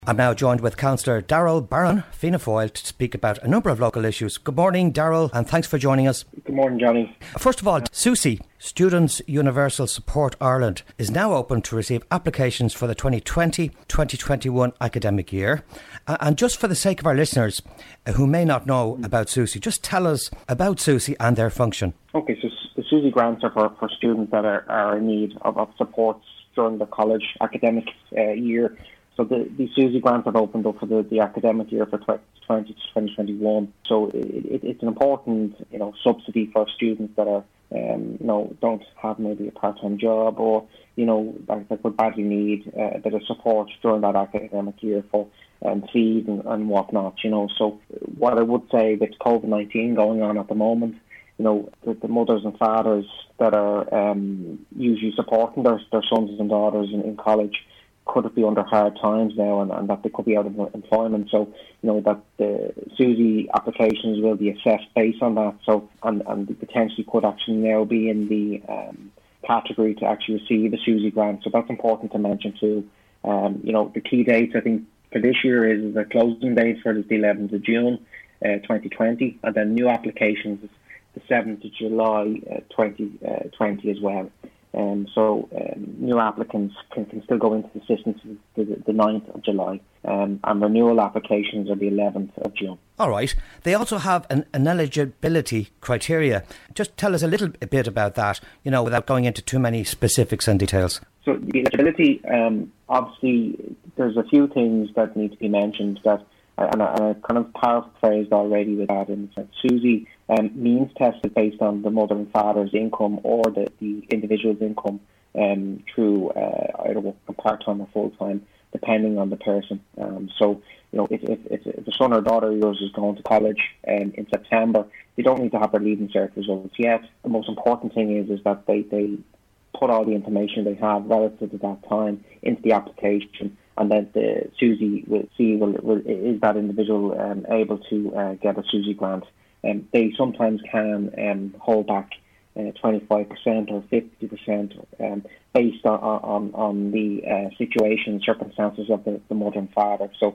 I'm now joined with Councillor Darrell Barron, Fianna Fáil, to speak about a number of local issues. Good morning, Darrell, and thanks for joining us. Good morning, Johnny. First of all, SUSI, Students Universal Support Ireland, is now open to receive applications for the 2020-2021 academic year. And just for the sake of our listeners who may not know about SUSI, just tell us about SUSI and their function. Okay, so the SUSI grants are for students that are in need of supports during the college academic year. So the SUSI grants have opened up for the academic year for 2020 to 2021. So it's an important, subsidy for students that are, don't have maybe a part-time job or, that would badly need a bit of support during that academic year for fees and whatnot. So what I would say with COVID-19 going on at the moment, the mothers and fathers that are usually supporting their sons and daughters in college could be under hard times now and that they could be out of employment. So, that the SUSI applications will be assessed based on that. So, and they potentially could actually now be in the category to actually receive a SUSI grant. So that's important to mention too. The key dates, I think, for this year is the closing date for the 11th of June 2020, and then new applications is the 7th of July 2020 as well. So new applicants can still go into the system to the 9th of July, and renewal applications are the 11th of June. All right. They also have an eligibility criteria. Just tell us a little bit about that, without going into too many specifics and details. So the eligibility, obviously, there's a few things that need to be mentioned that, and I kind of paraphrased already with that, in that SUSI means tested based on the mother and father's income or the individual's income through either working part-time or full-time, depending on the person. So, if a son or daughter of yours is going to college in September, they don't need to have their leaving cert results yet. The most important thing is that they put all the information they have relative to that time into the application, and then the SUSI will see is that individual able to get a SUSI grant. They sometimes can hold back 25% or 50% based on the situation, circumstances of the mother and father. So,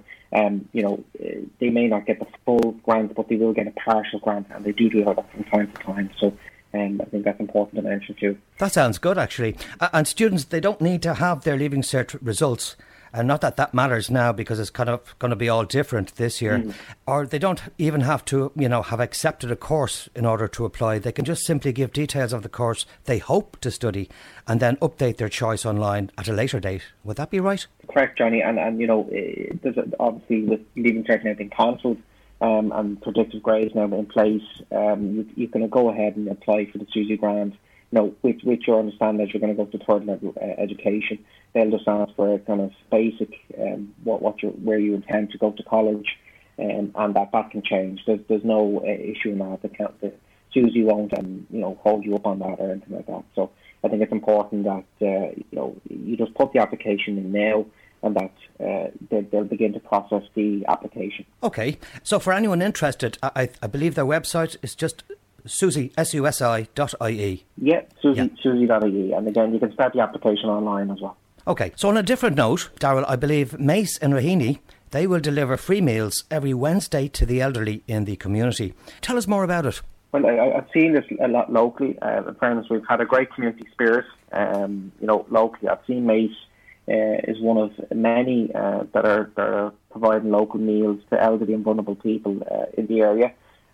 they may not get the full grant, but they will get a partial grant, and they do that from time to time. So, I think that's important to mention too. That sounds good, actually. And students, they don't need to have their Leaving Cert results. And not that matters now, because it's kind of going to be all different this year. Or they don't even have to, have accepted a course in order to apply. They can just simply give details of the course they hope to study and then update their choice online at a later date. Would that be right? Correct, Johnny. And there's obviously with Leaving Cert and everything cancelled and predictive grades now in place, you can go ahead and apply for the SUSI grant. With your understanding that you're going to go to third level education, they'll just ask for a kind of basic where you intend to go to college, and that can change. There's no issue in that. The SUSI won't hold you up on that or anything like that. So I think it's important that you just put the application in now, and that they'll begin to process the application. Okay, so for anyone interested, I believe their website is just SUSI, SUSI.ie. Yeah, SUSI.ie. And again, you can start the application online as well. Okay, so on a different note, Darrell, I believe Mace in Raheny, they will deliver free meals every Wednesday to the elderly in the community. Tell us more about it. Well, I've seen this a lot locally. In fairness, we've had a great community spirit, locally. I've seen Mace is one of many that are providing local meals to elderly and vulnerable people in the area.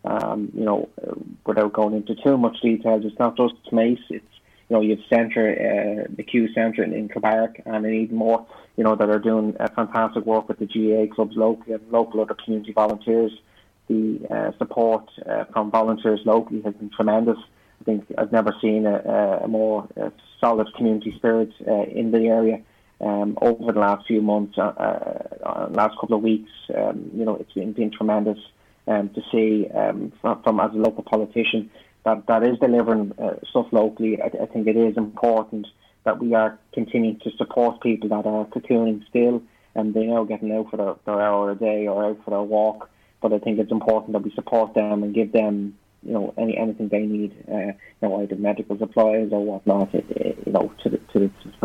Without going into too much detail, it's not just Mace. It's you have Centre, the Q Centre in Kilbarrack, and even more. That are doing fantastic work with the GAA clubs locally and local other community volunteers. The support from volunteers locally has been tremendous. I think I've never seen a more solid community spirit in the area. Over the last few months, last couple of weeks, it's been tremendous. To see from as a local politician that is delivering stuff locally. I think it is important that we are continuing to support people that are cocooning still, and they are getting out for their hour a day or out for their walk. But I think it's important that we support them and give them anything they need, either medical supplies or whatnot, to the person.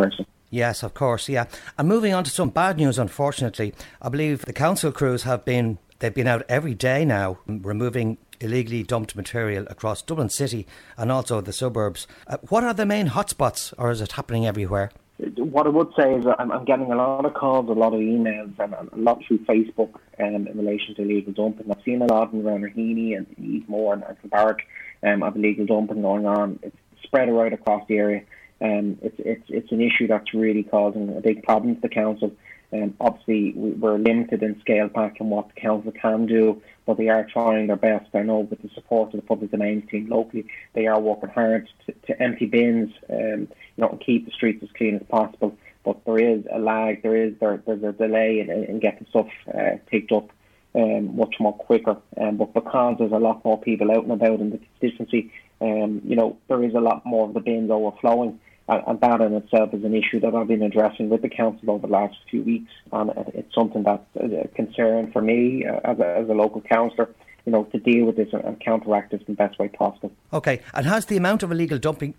Yes, of course, yeah. And moving on to some bad news, unfortunately, I believe the council crews they've been out every day now removing illegally dumped material across Dublin City and also the suburbs. What are the main hotspots, or is it happening everywhere? What I would say is that I'm getting a lot of calls, a lot of emails, and a lot through Facebook in relation to illegal dumping. I've seen a lot around Raheny and Eastmore and Kilbarrack of illegal dumping going on. It's spread right across the area. It's an issue that's really causing a big problem to the council. Obviously, we're limited in scale back and what the council can do, but they are trying their best. I know with the support of the public domain team locally, they are working hard to empty bins, and keep the streets as clean as possible. But there is a lag. There's a delay in getting stuff picked up much more quicker. But because there's a lot more people out and about in the constituency, there is a lot more of the bins overflowing. And that in itself is an issue that I've been addressing with the council over the last few weeks. And it's something that's a concern for me as a local councillor, to deal with this and counteract this in the best way possible. OK, and has the amount of illegal dumping,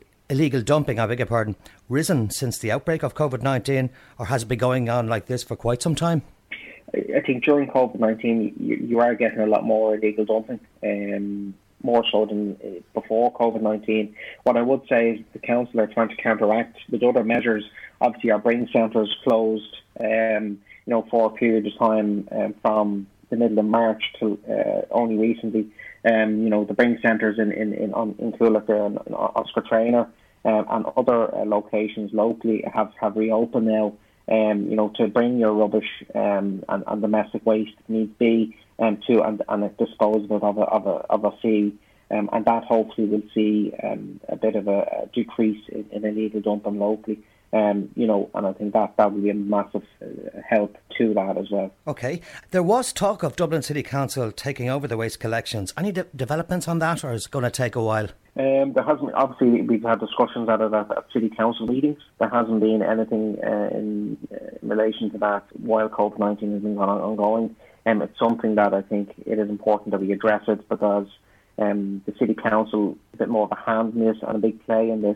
risen since the outbreak of COVID-19, or has it been going on like this for quite some time? I think during COVID-19, you are getting a lot more illegal dumping. More so than before COVID-19. What I would say is the council are trying to counteract with other measures. Obviously, our bring centres closed, for a period of time from the middle of March to only recently. The bring centres in Coolock and Oscar Traynor and other locations locally have reopened now. To bring your rubbish and domestic waste if needs be and dispose of it of a fee, and that hopefully will see a bit of a decrease in illegal dumping locally. And I think that will be a massive help to that as well. OK. There was talk of Dublin City Council taking over the waste collections. Any developments on that, or is it going to take a while? There hasn't. Obviously, we've had discussions at city council meetings. There hasn't been anything in relation to that while COVID-19 has been ongoing. It's something that I think it is important that we address it, because the city council a bit more of a hand in this and a big play in this.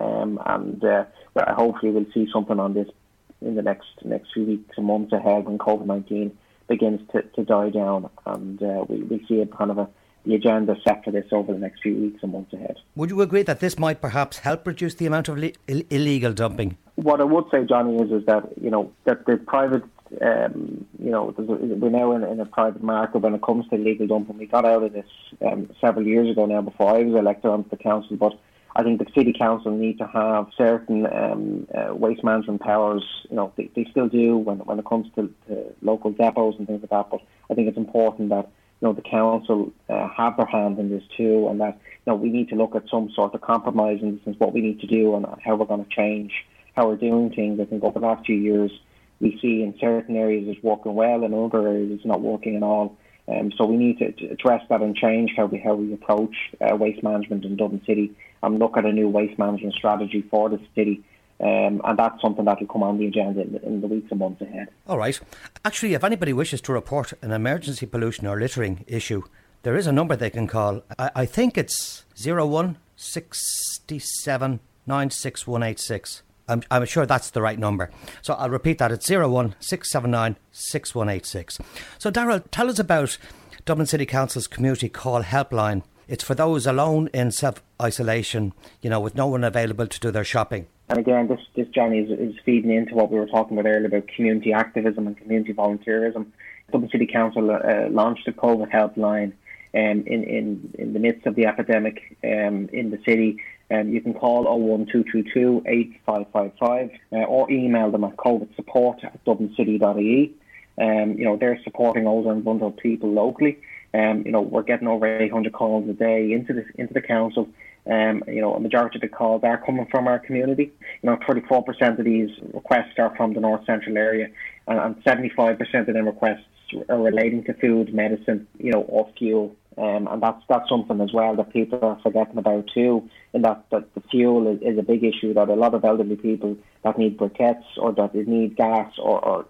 Hopefully we'll see something on this in the next few weeks and months ahead when COVID-19 begins to die down, and we see a kind of the agenda set for this over the next few weeks and months ahead. Would you agree that this might perhaps help reduce the amount of illegal dumping? What I would say, Johnny, is that that the private, we're now in a private market when it comes to illegal dumping. We got out of this several years ago now, before I was elected onto the council, but I think the city council need to have certain waste management powers. They still do when it comes to local depots and things like that. But I think it's important that the council have their hand in this too, and that we need to look at some sort of compromise in this, what we need to do and how we're going to change how we're doing things. I think over the last few years we see in certain areas it's working well, and other areas it's not working at all. So we need to address that and change how we approach waste management in Dublin City, and look at a new waste management strategy for the city. And that's something that will come on the agenda in the weeks and months ahead. All right. Actually, if anybody wishes to report an emergency pollution or littering issue, there is a number they can call. I think it's 016796186. 96186. I'm sure that's the right number. So I'll repeat that. It's 016796186. So Darrell, tell us about Dublin City Council's community call helpline. It's for those alone in self-isolation, with no one available to do their shopping. And again, this Johnny, is feeding into what we were talking about earlier about community activism and community volunteerism. Dublin City Council launched a COVID helpline in the midst of the epidemic in the city. You can call 01222 8555 or email them at covidsupport@dublincity.ie. They're supporting older and vulnerable people locally. We're getting over 800 calls a day into the council. A majority of the calls are coming from our community. 34% of these requests are from the north central area, and 75% of them requests are relating to food, medicine, or fuel. And that's something as well that people are forgetting about too, in that the fuel is a big issue, that a lot of elderly people that need briquettes or that they need gas or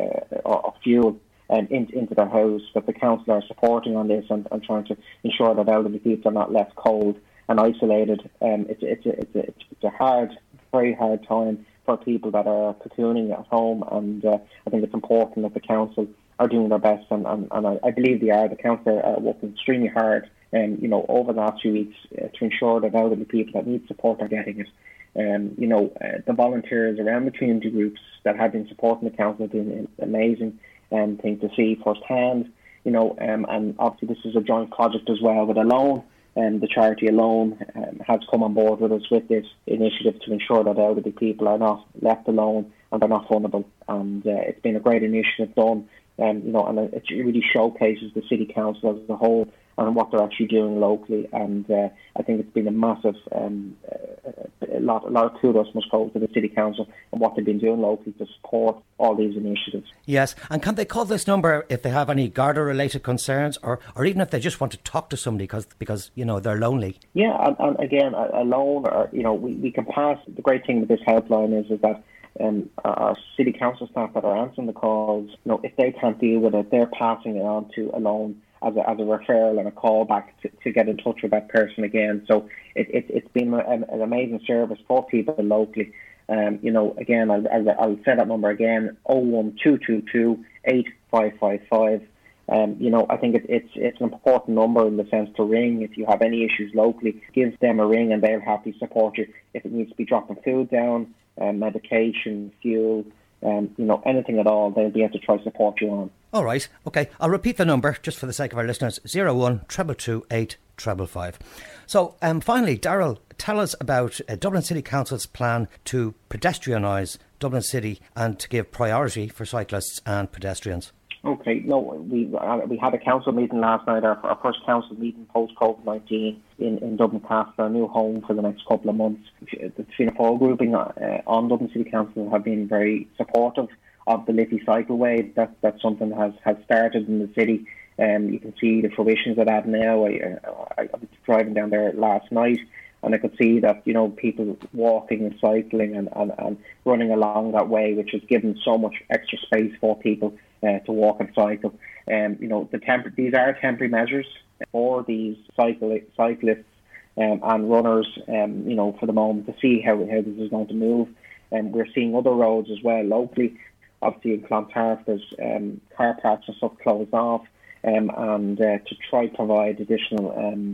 fuel into their house, that the council are supporting on this and trying to ensure that elderly people are not left cold and isolated. It's a very hard time for people that are cocooning at home, and I think it's important that the council are doing their best, and I believe they are. The council are working extremely hard, over the last few weeks to ensure that elderly people that need support are getting it. The volunteers around the community groups that have been supporting the council have been an amazing thing to see firsthand. And obviously this is a joint project as well with Alone. The charity Alone has come on board with us with this initiative to ensure that elderly people are not left alone and they're not vulnerable. And it's been a great initiative done. And it really showcases the city council as a whole and what they're actually doing locally. And I think it's been a massive, a lot of kudos must go to the city council and what they've been doing locally to support all these initiatives. Yes, and can they call this number if they have any Garda-related concerns, or even if they just want to talk to somebody because they're lonely? Yeah, and again, Alone, or we can pass. The great thing with this helpline is that our city council staff that are answering the calls, if they can't deal with it, they're passing it on to Alone as a referral and a call back to get in touch with that person again. So it's been an amazing service for people locally. Again, I'll say that number again: 01222 8555. I think it's an important number in the sense to ring if you have any issues locally. Give them a ring and they'll happily support you. If it needs to be dropping food down, medication, fuel, anything at all, they'll be able to try to support you on. All right, okay. I'll repeat the number just for the sake of our listeners: 01 222 8555. So, finally, Darrell, tell us about Dublin City Council's plan to pedestrianise Dublin City and to give priority for cyclists and pedestrians. Okay, we had a council meeting last night, our first council meeting post-COVID-19 in Dublin Castle, our new home for the next couple of months. The Fianna Fáil grouping on Dublin City Council have been very supportive of the Liffey Cycleway. That's something that has started in the city. You can see the fruitions of that now. I was driving down there last night and I could see that, people walking and cycling and running along that way, which has given so much extra space for people to walk and cycle. These are temporary measures for these cyclists and runners, for the moment, to see how this is going to move. And we're seeing other roads as well locally. Obviously in Clontarf there's car parks and stuff closed off, and to try to provide additional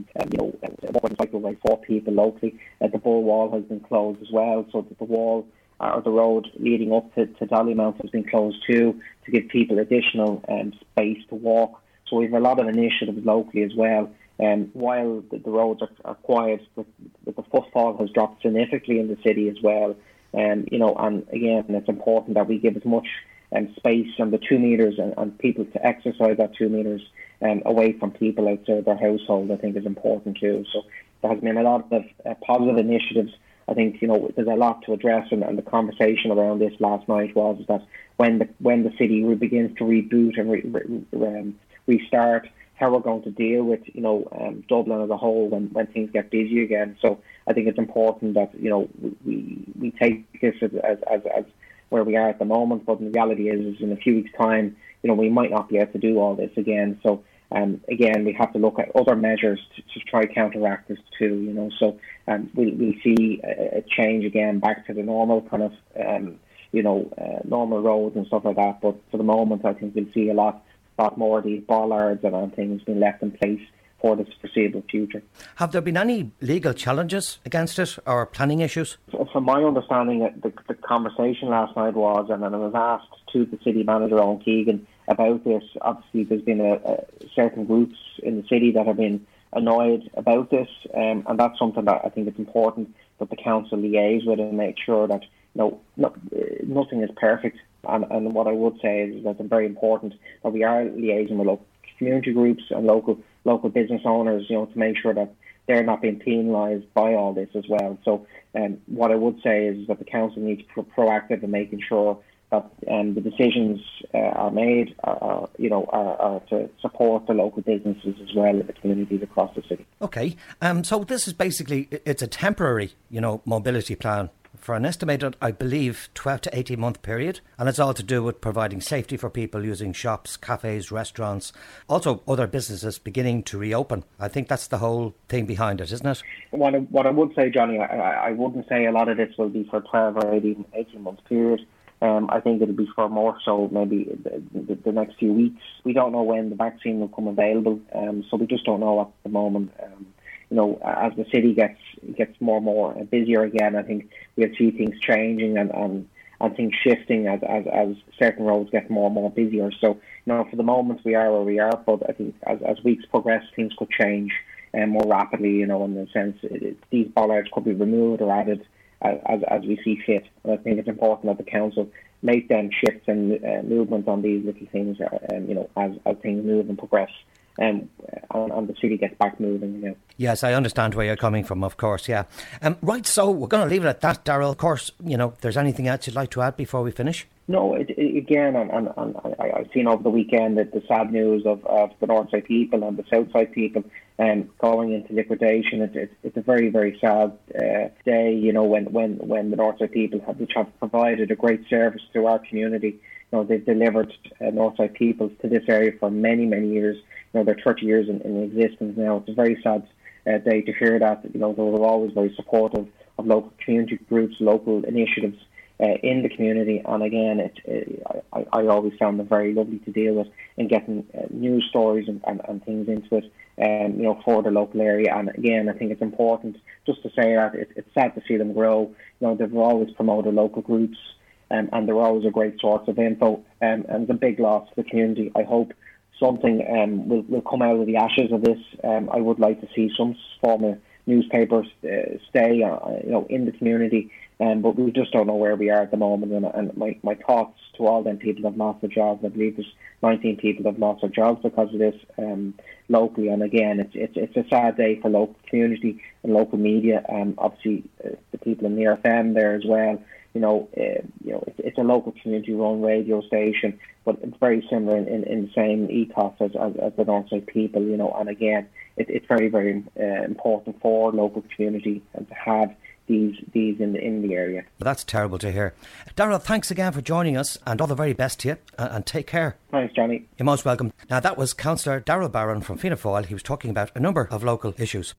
cycleway for people locally. The Bull Wall has been closed as well, so that the wall or the road leading up to Dollymount has been closed too, to give people additional space to walk. So we have a lot of initiatives locally as well. While the roads are quiet, but the footfall has dropped significantly in the city as well. And again, it's important that we give as much space on the 2 metres and people to exercise that 2 metres away from people outside their household, I think is important too. So there has been a lot of positive initiatives. I think, there's a lot to address, and the conversation around this last night was that when the city begins to reboot and restart, how we're going to deal with, Dublin as a whole when things get busy again. So I think it's important that, we take this as where we are at the moment, but the reality is in a few weeks' time, we might not be able to do all this again. So again, we have to look at other measures to try to counteract this too, So we'll see a change again back to the normal kind of, normal roads and stuff like that. But for the moment, I think we'll see a lot more of these bollards and things being left in place for the foreseeable future. Have there been any legal challenges against it or planning issues? From my understanding, the conversation last night was, and I was asked to the city manager, Owen Keegan, about this. Obviously, there's been certain groups in the city that have been annoyed about this, and that's something that I think it's important that the council liaise with and make sure that nothing is perfect. And what I would say is that it's very important that we are liaising with local community groups and local business owners, to make sure that they're not being penalised by all this as well. So what I would say is that the council needs to be proactive in making sure that the decisions are made are to support the local businesses as well in the communities across the city. Okay, so this is basically, it's a temporary, mobility plan for an estimated, I believe, 12 to 18 month period. And it's all to do with providing safety for people using shops, cafes, restaurants, also other businesses beginning to reopen. I think that's the whole thing behind it, isn't it? What I would say, Johnny, I wouldn't say a lot of this will be for 12 or 18 month period. I think it'll be for more so maybe the next few weeks. We don't know when the vaccine will come available, so we just don't know at the moment. As the city gets more and more busier again, I think we'll see things changing and things shifting as certain roads get more and more busier. So, for the moment we are where we are, but I think as weeks progress, things could change more rapidly, in the sense these bollards could be removed or added as we see fit. And I think it's important that the council make them shifts and movement on these little things, as things move and progress. And the city gets back moving. Yes, I understand where you're coming from, of course, yeah. Right, so we're going to leave it at that, Darrell. Of course, if there's anything else you'd like to add before we finish? No, again, I've seen over the weekend that the sad news of the Northside people and the Southside people going into liquidation. It's a very, very sad day, when the Northside people which have provided a great service to our community. They've delivered Northside people to this area for many, many years. They're 30 years in existence now. It's a very sad day to hear that. They were always very supportive of local community groups, local initiatives in the community. And again, I always found them very lovely to deal with in getting news stories and things into it, for the local area. And again, I think it's important just to say that it's sad to see them grow. They've always promoted local groups, and they're always a great source of info. And it's a big loss to the community. I hope something will come out of the ashes of this. I would like to see some form of newspapers stay, in the community, but we just don't know where we are at the moment. And my thoughts to all them people have lost their jobs. I believe there's 19 people have lost their jobs because of this locally. And again, it's a sad day for local community and local media. Obviously, the people in the RFM there as well. It's a local community-run radio station, but it's very similar in the same ethos as the Northside people, And again, it's very, very important for local community and to have these in the area. Well, that's terrible to hear. Darrell, thanks again for joining us, and all the very best to you, and take care. Thanks, Johnny. You're most welcome. Now, that was Councillor Darrell Barron from Fianna Fáil. He was talking about a number of local issues.